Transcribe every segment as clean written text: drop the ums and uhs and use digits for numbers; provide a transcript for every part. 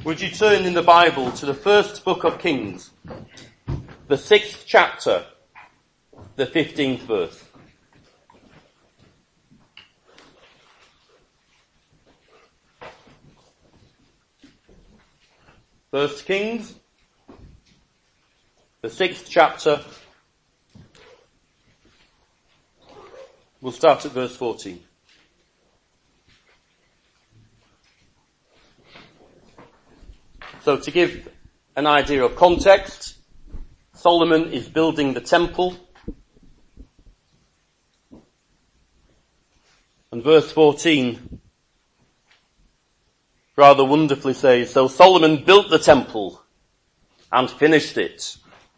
Would you turn in the Bible to the first book of Kings, the 6th chapter, the 15th verse. First Kings, the 6th chapter. We'll start at verse 14. So to give an idea of context, Solomon is building the temple. And verse 14 rather wonderfully says, so Solomon built the temple and finished it.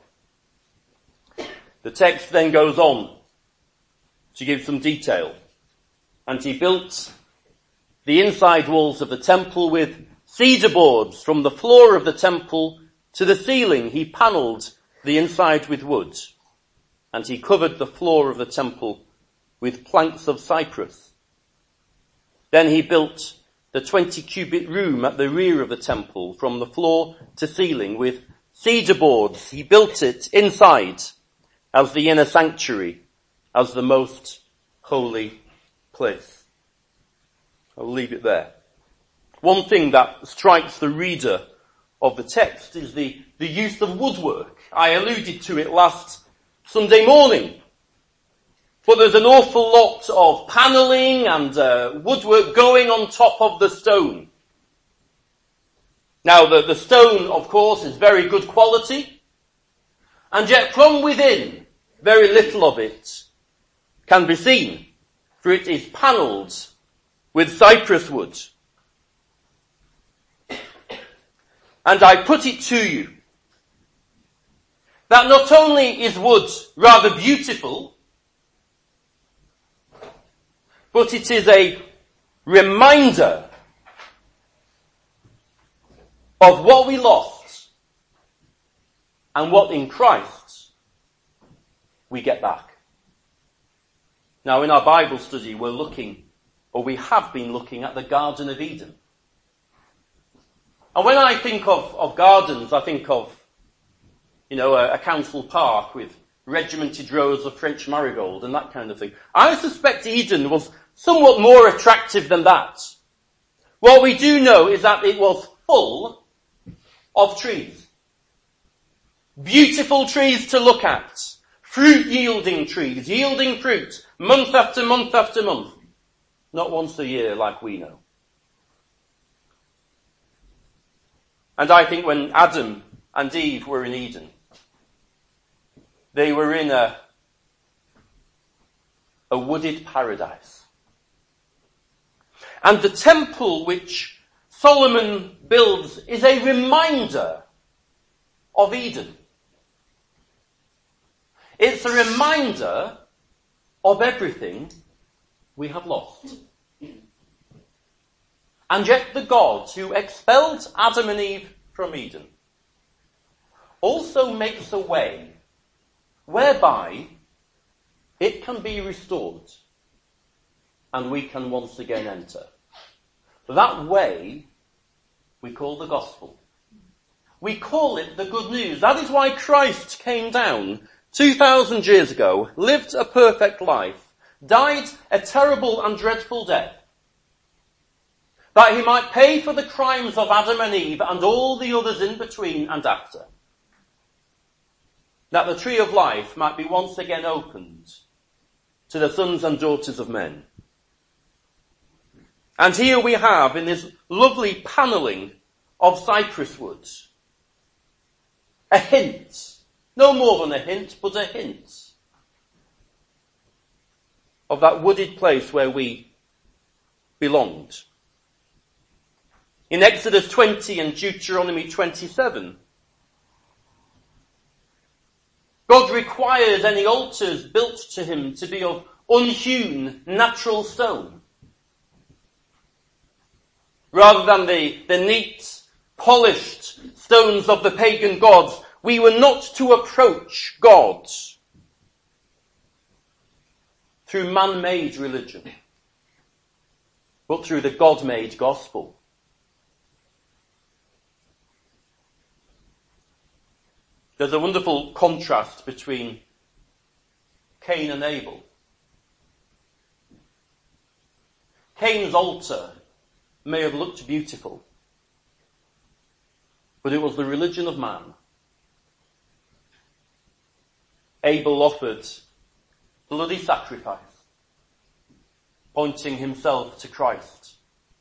The text then goes on to give some detail. And he built the inside walls of the temple with cedar boards from the floor of the temple to the ceiling. He panelled the inside with wood, and he covered the floor of the temple with planks of cypress. Then he built the 20-cubit room at the rear of the temple from the floor to ceiling with cedar boards. He built it inside as the inner sanctuary, as the most holy place. I'll leave it there. One thing that strikes the reader of the text is the use of woodwork. I alluded to it last Sunday morning. But there's an awful lot of panelling and woodwork going on top of the stone. Now the stone, of course, is very good quality. And yet from within, very little of it can be seen. For it is panelled with cypress wood. And I put it to you that not only is wood rather beautiful, but it is a reminder of what we lost and what in Christ we get back. Now in our Bible study we have been looking at the Garden of Eden. And when I think of gardens, I think of, a council park with regimented rows of French marigold and that kind of thing. I suspect Eden was somewhat more attractive than that. What we do know is that it was full of trees. Beautiful trees to look at. Fruit-yielding trees, yielding fruit, month after month after month. Not once a year like we know. And I think when Adam and Eve were in Eden, they were in a wooded paradise. And the temple which Solomon builds is a reminder of Eden. It's a reminder of everything we have lost. And yet the God who expelled Adam and Eve from Eden also makes a way whereby it can be restored and we can once again enter. That way we call the gospel. We call it the good news. That is why Christ came down 2,000 years ago, lived a perfect life, died a terrible and dreadful death, that he might pay for the crimes of Adam and Eve and all the others in between and after. That the tree of life might be once again opened to the sons and daughters of men. And here we have, in this lovely panelling of cypress wood, a hint, no more than a hint, but a hint of that wooded place where we belonged. In Exodus 20 and Deuteronomy 27, God requires any altars built to him to be of unhewn natural stone. Rather than the neat, polished stones of the pagan gods, we were not to approach God through man-made religion, but through the God-made gospel. There's a wonderful contrast between Cain and Abel. Cain's altar may have looked beautiful, but it was the religion of man. Abel offered bloody sacrifice, pointing himself to Christ,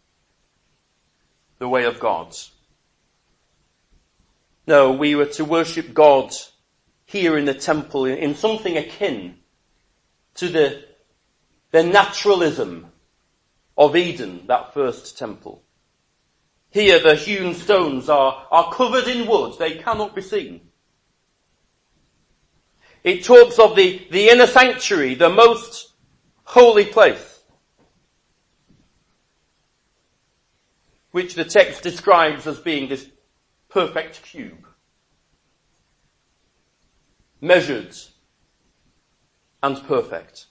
the way of God. No, we were to worship God here in the temple in something akin to the naturalism of Eden, that first temple. Here the hewn stones are covered in wood. They cannot be seen. It talks of the inner sanctuary, the most holy place, which the text describes as being this perfect cube, measured and perfect.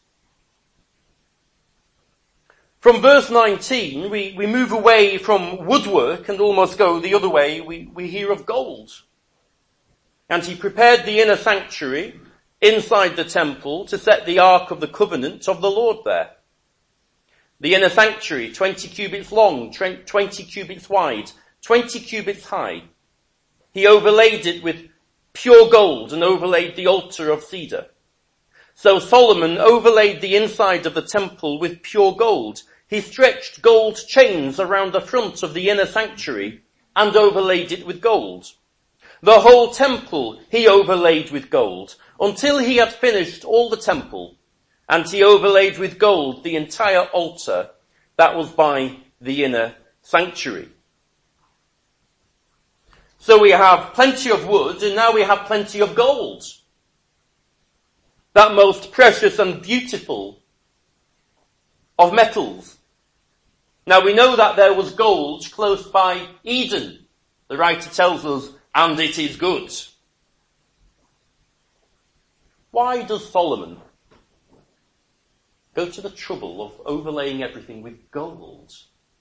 From verse 19, we move away from woodwork and almost go the other way. We hear of gold. And he prepared the inner sanctuary inside the temple to set the Ark of the Covenant of the Lord there. The inner sanctuary, 20 cubits long, 20 cubits wide, 20 cubits high. He overlaid it with pure gold and overlaid the altar of cedar. So Solomon overlaid the inside of the temple with pure gold. He stretched gold chains around the front of the inner sanctuary and overlaid it with gold. The whole temple he overlaid with gold until he had finished all the temple, and he overlaid with gold the entire altar that was by the inner sanctuary. So we have plenty of wood, and now we have plenty of gold. That most precious and beautiful of metals. Now we know that there was gold close by Eden. The writer tells us, and it is good. Why does Solomon go to the trouble of overlaying everything with gold?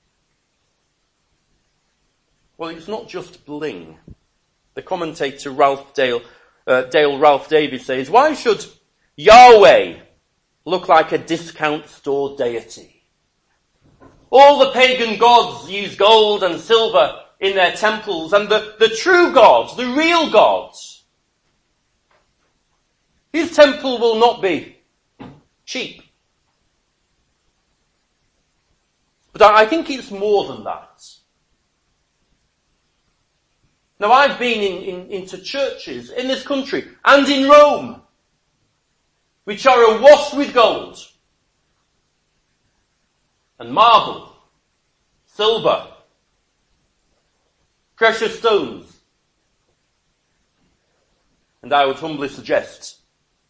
Well, it's not just bling. The commentator Dale Ralph Davis says, why should Yahweh look like a discount store deity? All the pagan gods use gold and silver in their temples, and the true God, the real God, his temple will not be cheap. But I think it's more than that. Now I've been into churches in this country and in Rome, which are awash with gold and marble, silver, precious stones. And I would humbly suggest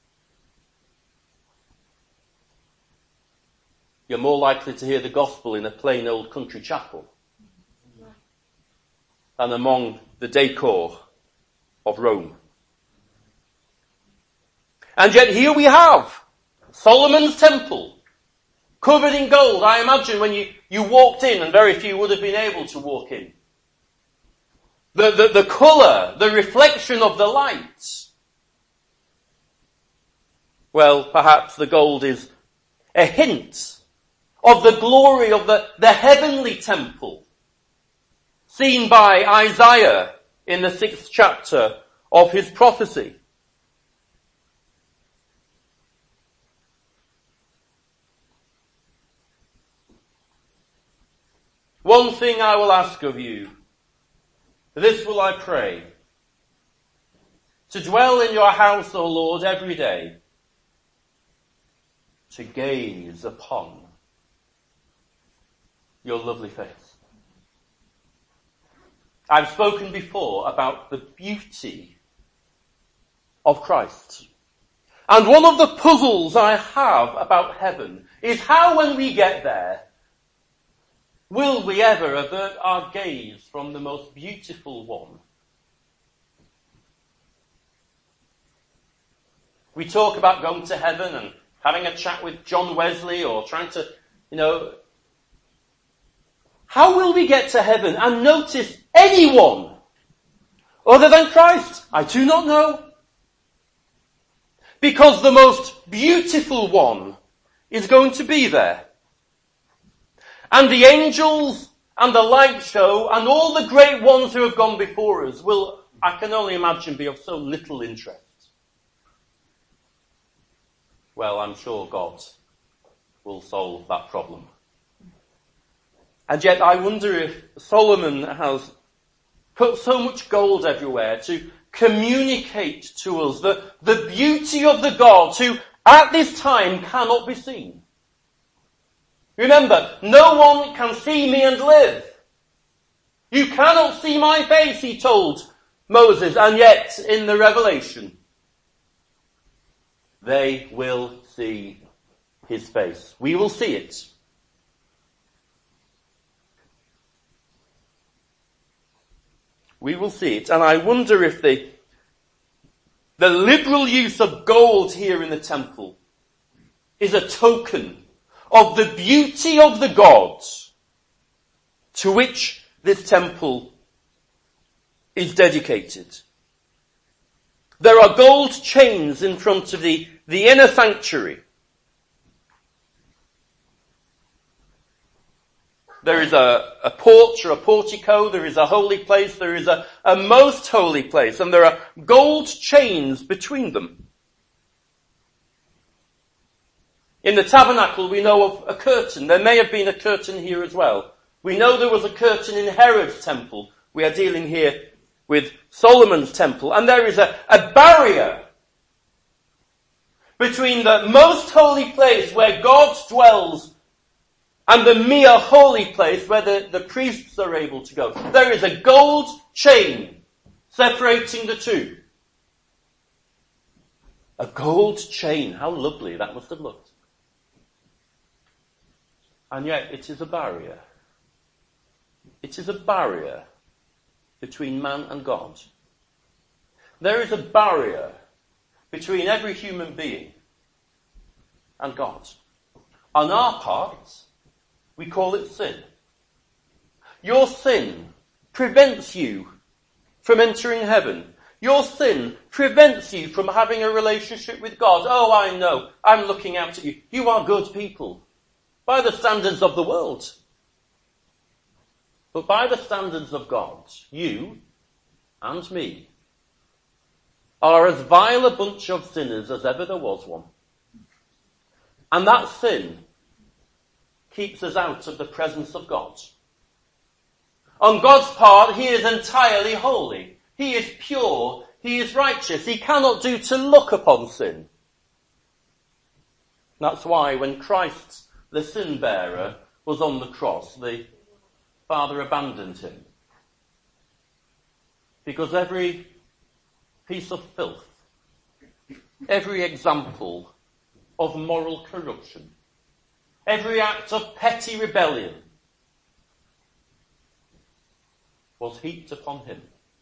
you're more likely to hear the gospel in a plain old country chapel than among the decor of Rome. And yet here we have Solomon's temple, covered in gold. I imagine when you walked in, and very few would have been able to walk in, the colour, the reflection of the lights. Well, perhaps the gold is a hint of the glory of the heavenly temple, seen by Isaiah in the 6th chapter of his prophecy. One thing I will ask of you, this will I pray, to dwell in your house, O Lord, every day, to gaze upon your lovely face. I've spoken before about the beauty of Christ. And one of the puzzles I have about heaven is how when we get there, will we ever avert our gaze from the most beautiful one? We talk about going to heaven and having a chat with John Wesley or trying to, how will we get to heaven and notice anyone other than Christ? I do not know. because the most beautiful one is going to be there. And the angels and the light show and all the great ones who have gone before us will, I can only imagine, be of so little interest. Well, I'm sure God will solve that problem. And yet I wonder if Solomon has put so much gold everywhere to communicate to us the beauty of the gods who at this time cannot be seen. Remember, no one can see me and live. You cannot see my face, he told Moses, and yet in the Revelation, they will see his face. We will see it. We will see it. And I wonder if the liberal use of gold here in the temple is a token of the beauty of the gods to which this temple is dedicated. There are gold chains in front of the inner sanctuary. There is a porch or a portico, there is a holy place, there is a most holy place, and there are gold chains between them. In the tabernacle we know of a curtain. There may have been a curtain here as well. We know there was a curtain in Herod's temple. We are dealing here with Solomon's temple. And there is a barrier between the most holy place where God dwells and the mere holy place where the priests are able to go. There is a gold chain separating the two. A gold chain. How lovely that must have looked. And yet it is a barrier. It is a barrier between man and God. There is a barrier between every human being and God. On our part, we call it sin. Your sin prevents you from entering heaven. Your sin prevents you from having a relationship with God. Oh, I know. I'm looking out at you. You are good people by the standards of the world. But by the standards of God, you and me are as vile a bunch of sinners as ever there was one. And that sin keeps us out of the presence of God. On God's part, he is entirely holy. He is pure. He is righteous. He cannot do to look upon sin. That's why when Christ, the sin bearer, was on the cross, the Father abandoned him. Because every piece of filth, every example of moral corruption, every act of petty rebellion was heaped upon him.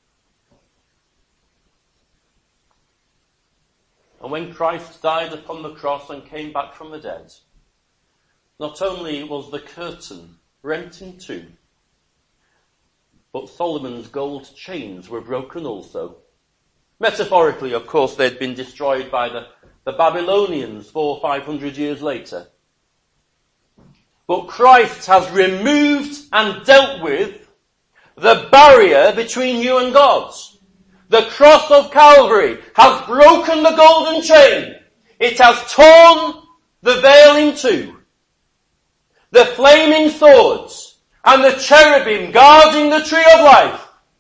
And when Christ died upon the cross and came back from the dead, not only was the curtain rent in two, but Solomon's gold chains were broken also. Metaphorically, of course, they'd been destroyed by the Babylonians 400 or 500 years later. But Christ has removed and dealt with the barrier between you and God. The cross of Calvary has broken the golden chain. It has torn the veil in two. The flaming swords and the cherubim guarding the tree of life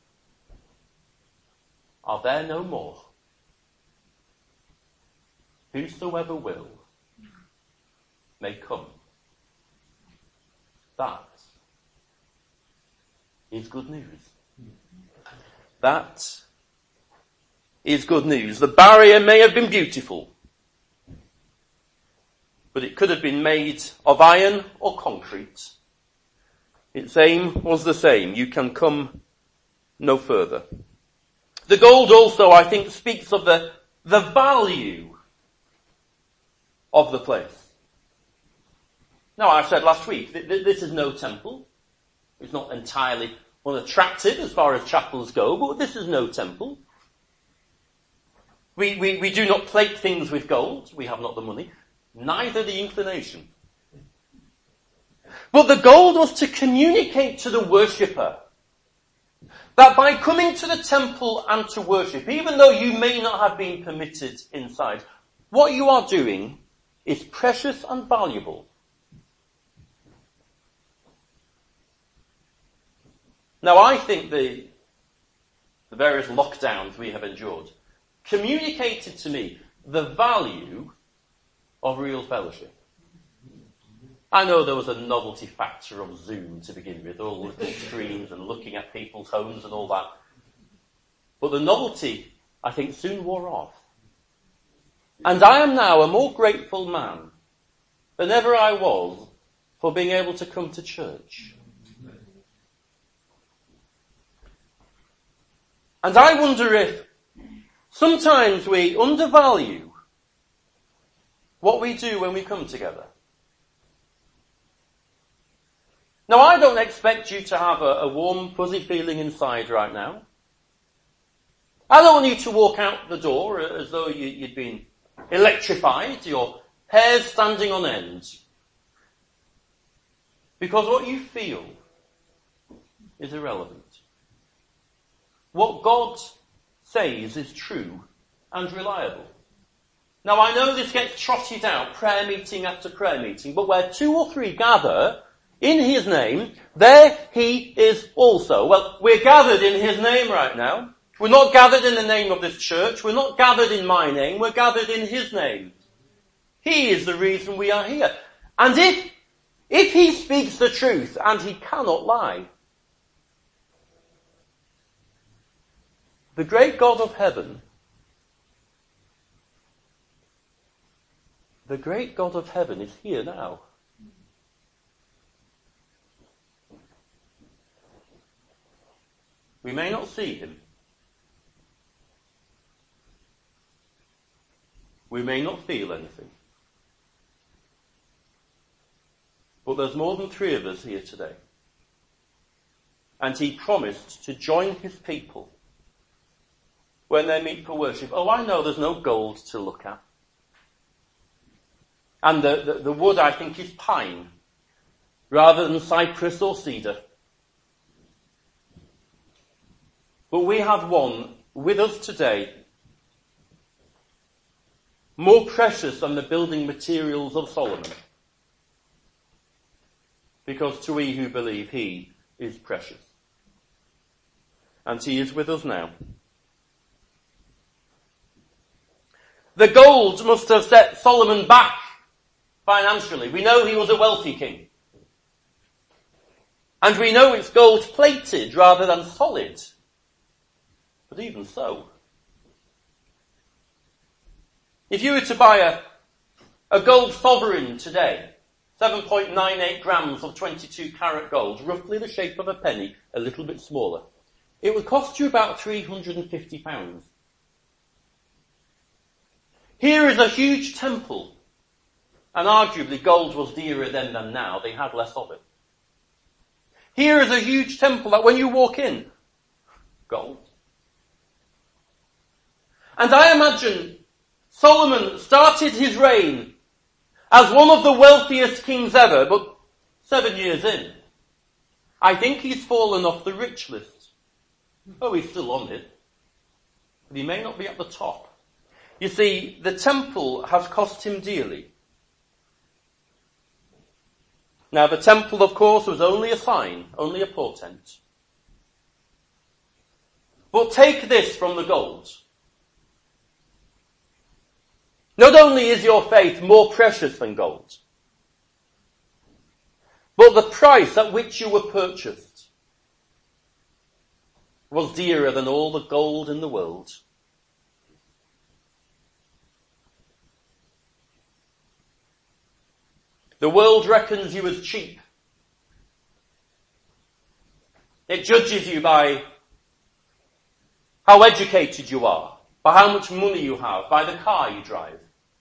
are there no more. Whosoever will may come. That is good news. That is good news. The barrier may have been beautiful, but it could have been made of iron or concrete. Its aim was the same. You can come no further. The gold also, I think, speaks of the value of the place. Now, I said last week that this is no temple. It's not entirely unattractive as far as chapels go, but this is no temple. We do not plate things with gold. We have not the money. Neither the inclination. But the gold was to communicate to the worshipper that by coming to the temple and to worship, even though you may not have been permitted inside, what you are doing is precious and valuable. Now I think the various lockdowns we have endured communicated to me the value of real fellowship. I know there was a novelty factor of Zoom to begin with, all the little screens and looking at people's homes and all that. But the novelty, I think, soon wore off. And I am now a more grateful man than ever I was for being able to come to church. And I wonder if sometimes we undervalue what we do when we come together. Now, I don't expect you to have a warm, fuzzy feeling inside right now. I don't want you to walk out the door as though you'd been electrified, your hair's standing on end. Because what you feel is irrelevant. What God says is true and reliable. Now, I know this gets trotted out, prayer meeting after prayer meeting, but where 2 or 3 gather in his name, there he is also. Well, we're gathered in his name right now. We're not gathered in the name of this church. We're not gathered in my name. We're gathered in his name. He is the reason we are here. And if he speaks the truth, and he cannot lie, the great God of heaven, is here now. We may not see him. We may not feel anything. But there's more than 3 of us here today. And he promised to join his people when they meet for worship. Oh, I know there's no gold to look at. And the wood, I think, is pine rather than cypress or cedar. But we have one with us today more precious than the building materials of Solomon. Because to we who believe, he is precious. And he is with us now. The gold must have set Solomon back financially. We know he was a wealthy king. And we know it's gold plated rather than solid. But even so, if you were to buy a gold sovereign today, 7.98 grams of 22 karat gold, roughly the shape of a penny, a little bit smaller, it would cost you about £350. Here is a huge temple, and arguably gold was dearer then than now, they had less of it. Here is a huge temple that when you walk in, gold. And I imagine Solomon started his reign as one of the wealthiest kings ever, but 7 years in, I think he's fallen off the rich list. Oh, he's still on it, but he may not be at the top. You see, the temple has cost him dearly. Now, the temple, of course, was only a sign, only a portent. But take this from the gold. Not only is your faith more precious than gold, but the price at which you were purchased was dearer than all the gold in the world. The world reckons you as cheap. It judges you by how educated you are, by how much money you have, by the car you drive.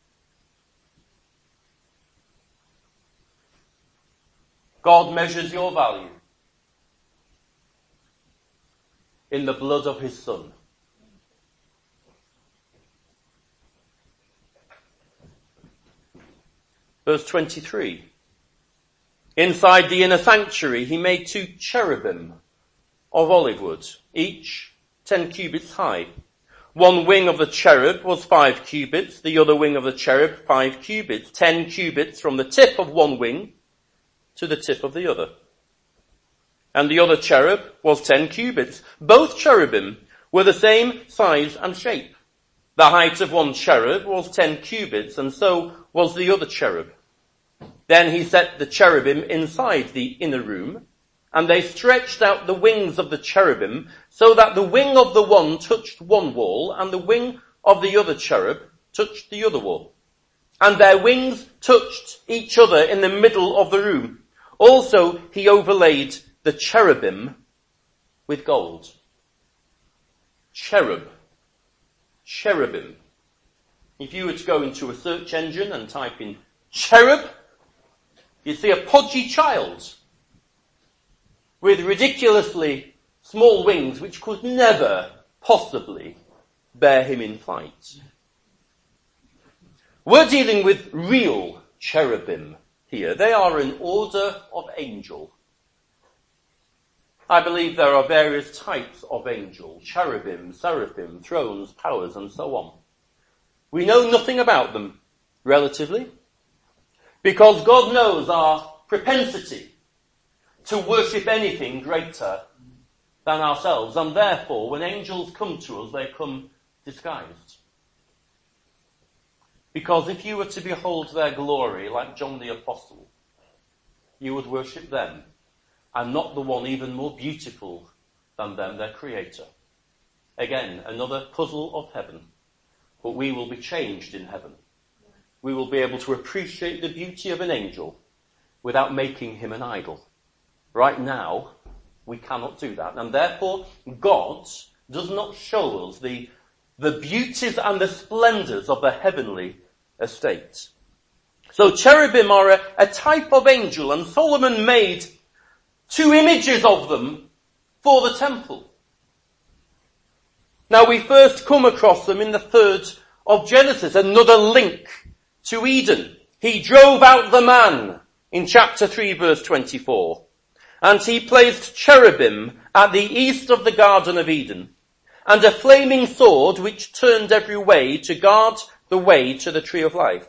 God measures your value in the blood of his Son. Verse 23. Inside the inner sanctuary he made 2 cherubim of olive wood, each 10 cubits high. One wing of the cherub was 5 cubits, the other wing of the cherub 5 cubits, 10 cubits from the tip of one wing to the tip of the other. And the other cherub was 10 cubits. Both cherubim were the same size and shape. The height of one cherub was 10 cubits, and so was the other cherub. Then he set the cherubim inside the inner room, and they stretched out the wings of the cherubim so that the wing of the one touched one wall, and the wing of the other cherub touched the other wall. And their wings touched each other in the middle of the room. Also he overlaid the cherubim with gold. Cherubim. If you were to go into a search engine and type in cherub, you'd see a podgy child with ridiculously small wings which could never possibly bear him in flight. We're dealing with real cherubim here. They are an order of angel. I believe there are various types of angel, cherubim, seraphim, thrones, powers, and so on. We know nothing about them, relatively, because God knows our propensity to worship anything greater than ourselves, and therefore when angels come to us, they come disguised. Because if you were to behold their glory like John the Apostle, you would worship them, and not the one even more beautiful than them, their creator. Again, another puzzle of heaven. But we will be changed in heaven. We will be able to appreciate the beauty of an angel without making him an idol. Right now, we cannot do that. And therefore, God does not show us the beauties and the splendors of the heavenly estate. So cherubim are a type of angel, and Solomon made 2 images of them for the temple. Now we first come across them in the 3rd of Genesis, another link to Eden. He drove out the man in chapter 3 verse 24, and he placed cherubim at the east of the Garden of Eden, and a flaming sword which turned every way to guard the way to the tree of life.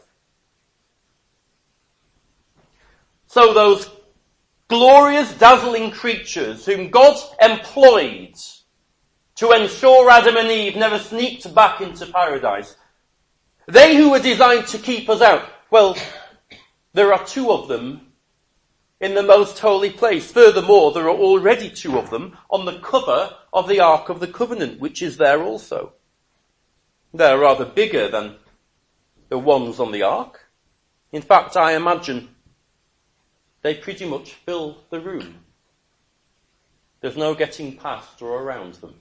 So those glorious, dazzling creatures whom God employed to ensure Adam and Eve never sneaked back into paradise, they who were designed to keep us out, well, there are 2 of them in the most holy place. Furthermore, there are already 2 of them on the cover of the Ark of the Covenant, which is there also. They're rather bigger than the ones on the Ark. In fact, I imagine they pretty much fill the room. There's no getting past or around them.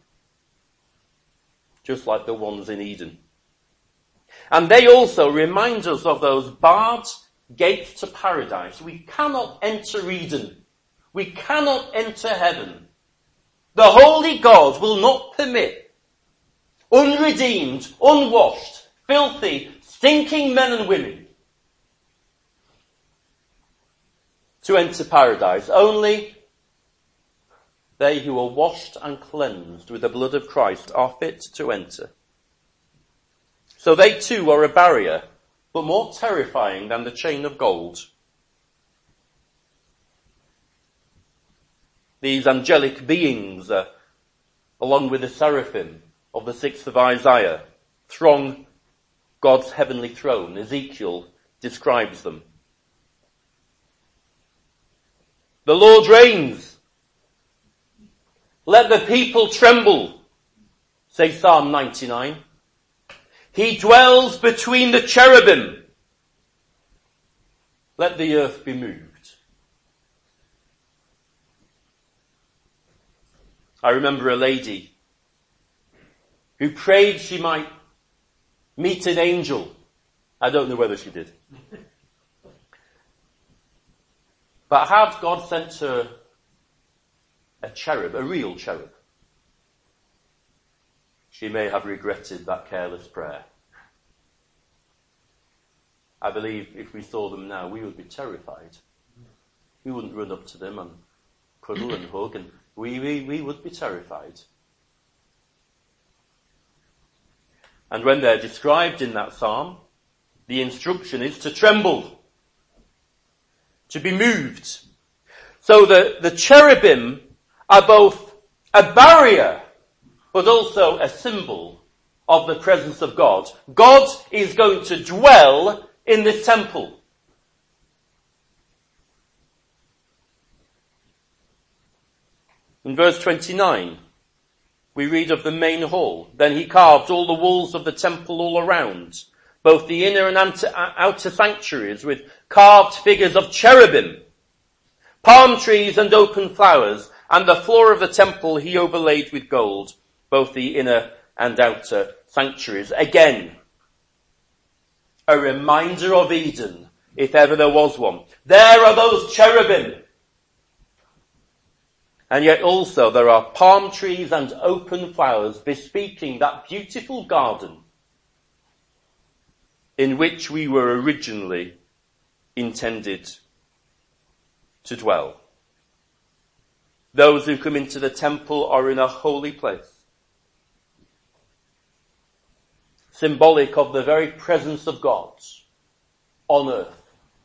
Just like the ones in Eden. And they also remind us of those barred gates to paradise. We cannot enter Eden. We cannot enter heaven. The holy God will not permit unredeemed, unwashed, filthy, stinking men and women to enter paradise. Only they who are washed and cleansed with the blood of Christ are fit to enter. So they too are a barrier, but more terrifying than the chain of gold. These angelic beings, along with the seraphim of the 6th of Isaiah, throng God's heavenly throne. Ezekiel describes them. The Lord reigns. Let the people tremble, says Psalm 99. He dwells between the cherubim. Let the earth be moved. I remember a lady who prayed she might meet an angel. I don't know whether she did. But had God sent her a cherub, a real cherub, she may have regretted that careless prayer. I believe if we saw them now, we would be terrified. We wouldn't run up to them and cuddle and hug, and we would be terrified. And when they're described in that psalm, the instruction is to tremble, to be moved. So the cherubim are both a barrier, but also a symbol of the presence of God. God is going to dwell in this temple. In verse 29, we read of the main hall. Then he carved all the walls of the temple all around, both the inner and outer sanctuaries, with carved figures of cherubim, palm trees and open flowers, and the floor of the temple he overlaid with gold, both the inner and outer sanctuaries. Again, a reminder of Eden, if ever there was one. There are those cherubim. And yet also there are palm trees and open flowers bespeaking that beautiful garden in which we were originally intended to dwell. Those who come into the temple are in a holy place, symbolic of the very presence of God on earth.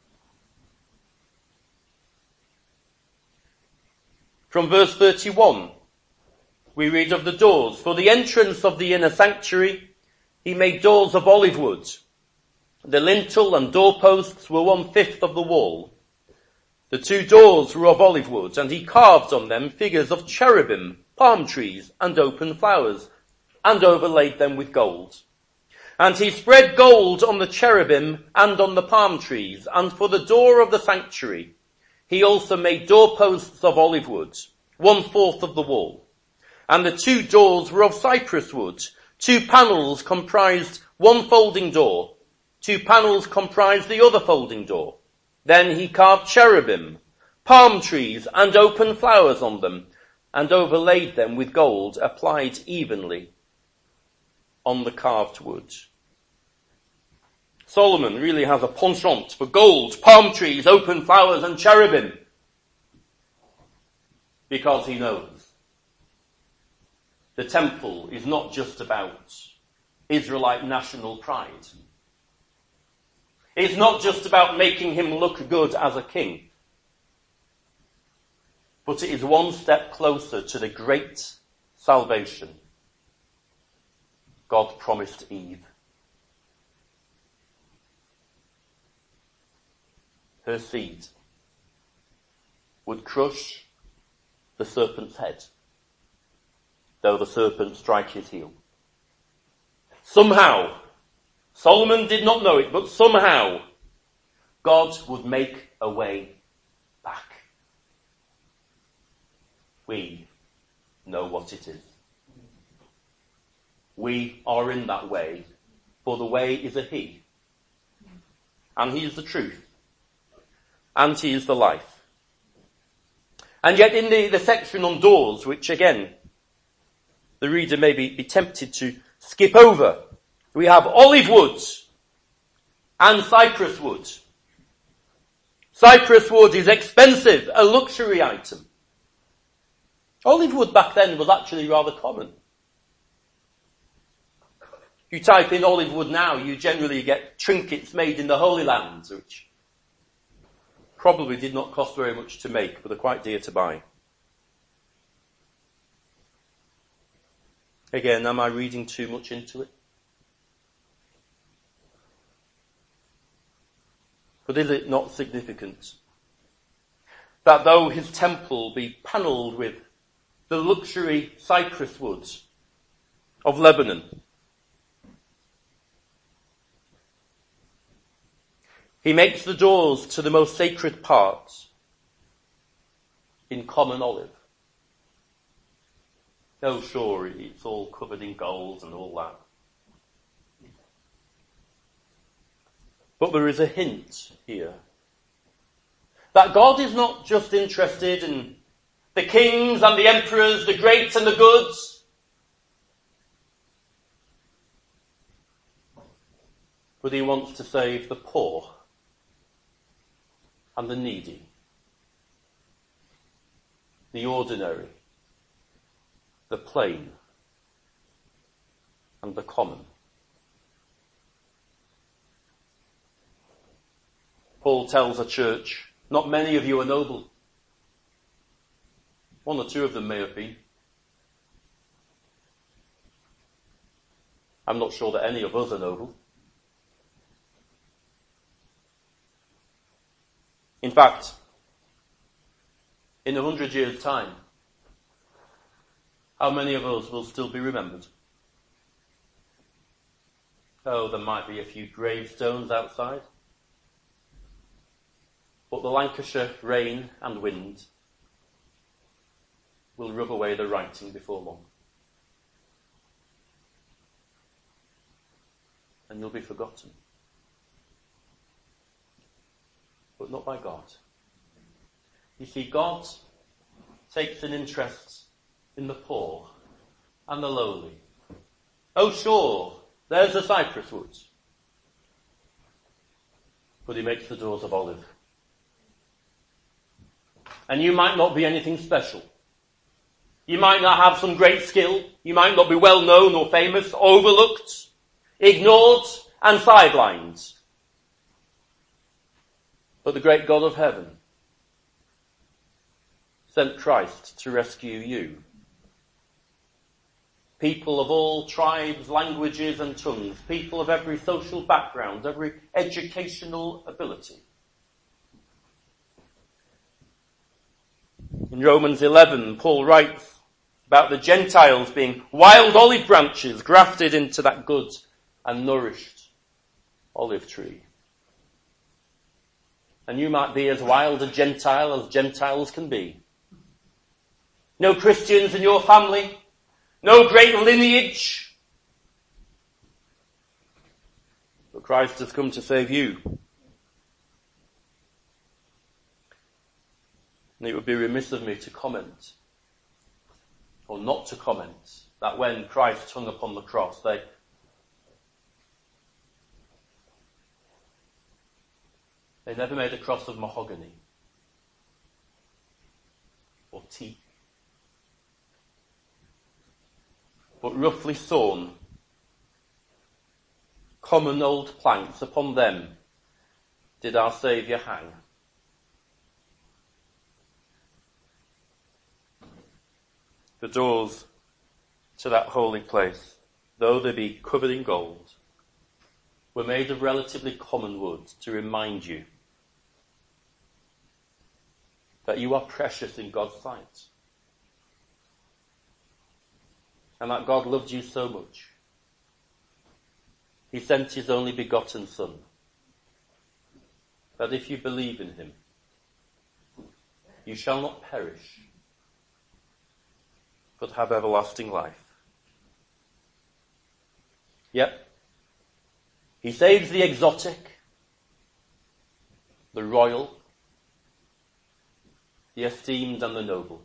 From verse 31, we read of the doors. For the entrance of the inner sanctuary, he made doors of olive wood. The lintel and doorposts were 1/5 of the wall. The 2 doors were of olive wood, and he carved on them figures of cherubim, palm trees, and open flowers, and overlaid them with gold. And he spread gold on the cherubim and on the palm trees, and for the door of the sanctuary, he also made doorposts of olive wood, 1/4 of the wall. And the 2 doors were of cypress wood. 2 panels comprised one folding door. 2 panels comprised the other folding door. Then he carved cherubim, palm trees, and open flowers on them, and overlaid them with gold applied evenly on the carved wood. Solomon really has a penchant for gold, palm trees, open flowers, and cherubim, because he knows the temple is not just about Israelite national pride. It's not just about making him look good as a king, but it is one step closer to the great salvation God promised Eve. Her seed would crush the serpent's head, though the serpent strike his heel. Somehow, Solomon did not know it, but somehow God would make a way back. We know what it is. We are in that way, for the way is a he. And he is the truth. And he is the life. And yet in the section on doors, which again, the reader may be tempted to skip over, we have olive wood and cypress wood. Cypress wood is expensive, a luxury item. Olive wood back then was actually rather common. If you type in olive wood now, you generally get trinkets made in the Holy Land, which probably did not cost very much to make, but are quite dear to buy. Again, am I reading too much into it? But is it not significant that though his temple be panelled with the luxury cypress woods of Lebanon, he makes the doors to the most sacred parts in common olive? Oh, sure, it's all covered in gold and all that. But there is a hint here that God is not just interested in the kings and the emperors, the great and the goods. but he wants to save the poor and the needy, the ordinary, the plain, and the common. Paul tells the church, not many of you are noble. One or two of them may have been. I'm not sure that any of us are noble. In fact, in 100 years' time, how many of us will still be remembered? Oh, there might be a few gravestones outside. But the Lancashire rain and wind will rub away the writing before long. And you'll be forgotten. But not by God. You see, God takes an interest in the poor and the lowly. Oh, sure, there's the cypress woods. But he makes the doors of olive. And you might not be anything special. You might not have some great skill. You might not be well known or famous, overlooked, ignored and sidelined. But the great God of heaven sent Christ to rescue you. People of all tribes, languages and tongues, people of every social background, every educational ability. In Romans 11, Paul writes about the Gentiles being wild olive branches grafted into that good and nourished olive tree. And you might be as wild a Gentile as Gentiles can be. No Christians in your family, no great lineage. But Christ has come to save you. And it would be remiss of me to comment, or not to comment, that when Christ hung upon the cross, they never made a cross of mahogany or teak, but roughly sawn, common old planks. Upon them did our Saviour hang. The doors to that holy place, though they be covered in gold, were made of relatively common wood to remind you that you are precious in God's sight. And that God loved you so much, he sent his only begotten Son, that if you believe in him, you shall not perish, but have everlasting life. Yep. He saves the exotic, the royal, the esteemed and the noble.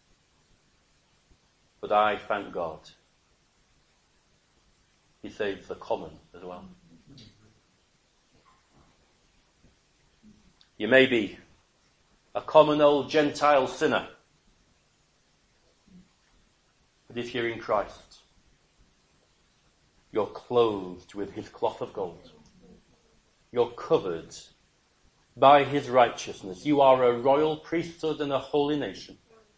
But I thank God, he saves the common as well. You may be a common old Gentile sinner, but if you're in Christ, you're clothed with his cloth of gold. You're covered by his righteousness. You are a royal priesthood and a holy nation.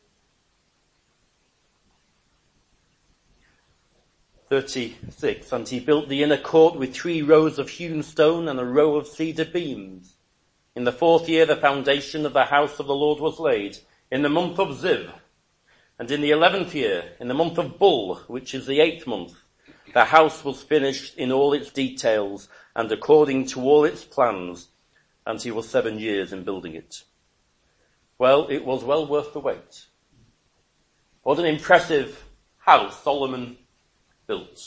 36. And he built the inner court with 3 rows of hewn stone and a row of cedar beams. In the 4th year the foundation of the house of the Lord was laid, in the month of Ziv. And in the 11th year, in the month of Bul, which is the 8th month, the house was finished in all its details and according to all its plans, and he was 7 years in building it. Well, it was well worth the wait. What an impressive house Solomon built.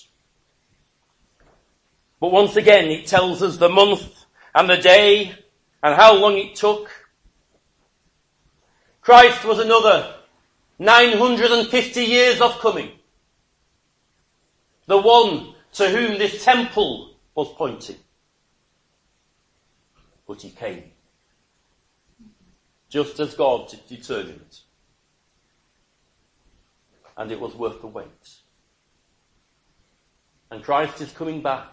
But once again, it tells us the month and the day and how long it took. Christ was another 950 years of coming. The one to whom this temple was pointing. But he came. Just as God determined. And it was worth the wait. And Christ is coming back.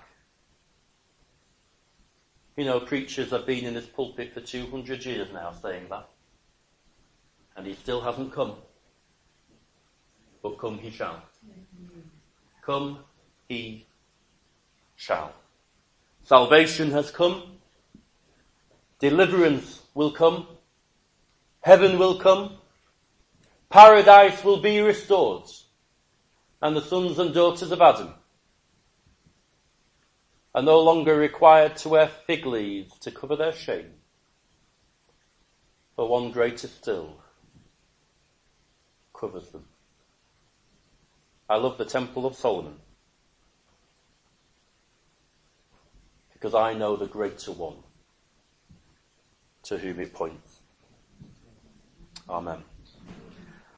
You know, preachers have been in this pulpit for 200 years now saying that. And he still hasn't come. But come he shall. Come he shall. Salvation has come. Deliverance will come. Heaven will come. Paradise will be restored. And the sons and daughters of Adam are no longer required to wear fig leaves to cover their shame. For one greater still covers them. I love the Temple of Solomon because I know the greater one to whom it points. Amen.